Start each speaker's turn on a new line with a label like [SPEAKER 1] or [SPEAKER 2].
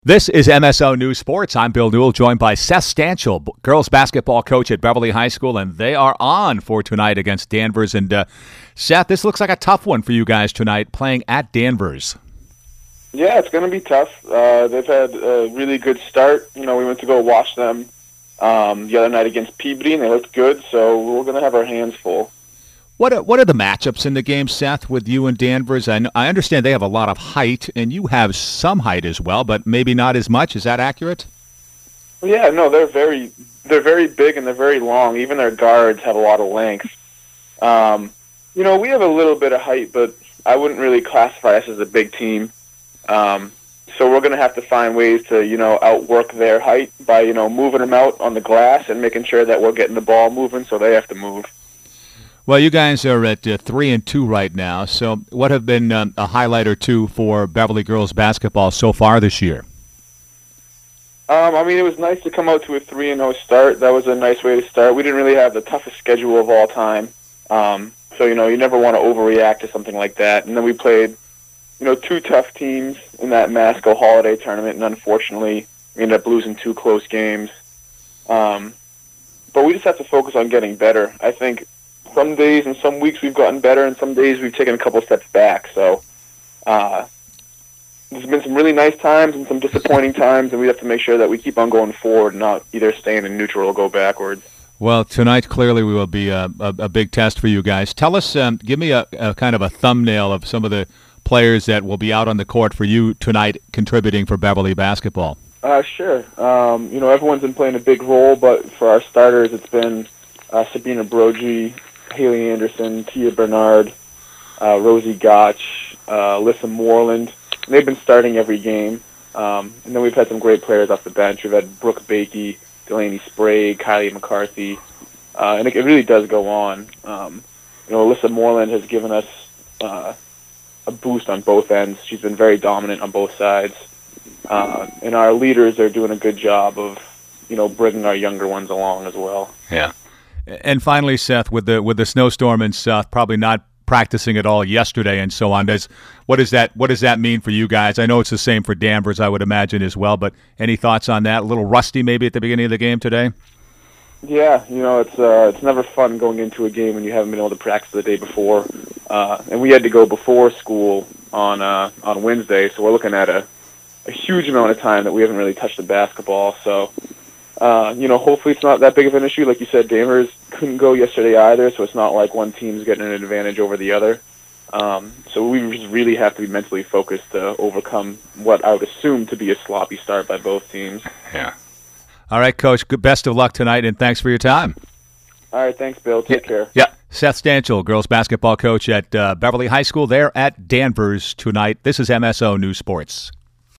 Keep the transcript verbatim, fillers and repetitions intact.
[SPEAKER 1] This is M S O News Sports. I'm Bill Newell, joined by Seth Stanchel, girls basketball coach at Beverly High School, and they are on for tonight against Danvers. And uh, Seth, this looks like a tough one for you guys tonight, playing at Danvers.
[SPEAKER 2] Yeah, it's going to be tough. Uh, they've had a really good start. You know, we went to go watch them um, the other night against Peabody, and they looked good, so we're going to have our hands full.
[SPEAKER 1] What are, what are the matchups in the game, Seth, with you and Danvers? I, know, I understand they have a lot of height, and you have some height as well, but maybe not as much. Is that accurate?
[SPEAKER 2] Yeah, no, they're very they're very big and they're very long. Even their guards have a lot of length. Um, you know, we have a little bit of height, but I wouldn't really classify us as a big team. Um, so we're going to have to find ways to, you know, outwork their height by, you know, moving them out on the glass and making sure that we're getting the ball moving so they have to move.
[SPEAKER 1] Well, you guys are at uh, three and two right now. So, what have been um, a highlight or two for Beverly girls basketball so far this year?
[SPEAKER 2] Um, I mean, it was nice to come out to a three and zero start. That was a nice way to start. We didn't really have the toughest schedule of all time, um, so you know you never want to overreact to something like that. And then we played, you know, two tough teams in that Masco Holiday tournament, and unfortunately, we ended up losing two close games. Um, but we just have to focus on getting better. I think. Some days and some weeks we've gotten better, and some days we've taken a couple steps back. So uh, there's been some really nice times and some disappointing times, and we have to make sure that we keep on going forward, not either staying in neutral or go backwards.
[SPEAKER 1] Well, tonight clearly we will be a, a, a big test for you guys. Tell us, um, give me a, a kind of a thumbnail of some of the players that will be out on the court for you tonight contributing for Beverly basketball.
[SPEAKER 2] Uh, sure. Um, you know, everyone's been playing a big role, but for our starters, it's been uh, Sabina Brogy, Haley Anderson, Tia Bernard, uh, Rosie Gotch, uh, Alyssa Moreland. And they've been starting every game. Um, and then we've had some great players off the bench. We've had Brooke Bakey, Delaney Sprague, Kylie McCarthy. Uh, and it, it really does go on. Um, you know, Alyssa Moreland has given us uh, a boost on both ends. She's been very dominant on both sides. Uh, and our leaders are doing a good job of, you know, bringing our younger ones along as well.
[SPEAKER 1] Yeah. And finally, Seth, with the with the snowstorm in South, probably not practicing at all yesterday and so on. Does what does that what does that mean for you guys? I know it's the same for Danvers, I would imagine as well. But any thoughts on that? A little rusty, maybe at the beginning of the game today.
[SPEAKER 2] Yeah, you know it's uh, it's never fun going into a game when you haven't been able to practice the day before. Uh, and we had to go before school on uh, on Wednesday, so we're looking at a a huge amount of time that we haven't really touched the basketball. So. Uh, you know, hopefully it's not that big of an issue. Like you said, Danvers couldn't go yesterday either, so it's not like one team's getting an advantage over the other. Um, so we just really have to be mentally focused to overcome what I would assume to be a sloppy start by both teams.
[SPEAKER 1] Yeah. All right, Coach. Good, best of luck tonight, and thanks for your time.
[SPEAKER 2] All right, thanks, Bill. Take
[SPEAKER 1] yeah.
[SPEAKER 2] care.
[SPEAKER 1] Yeah. Seth Stanchel, girls basketball coach at uh, Beverly High School. They're at Danvers tonight. This is M S O News Sports.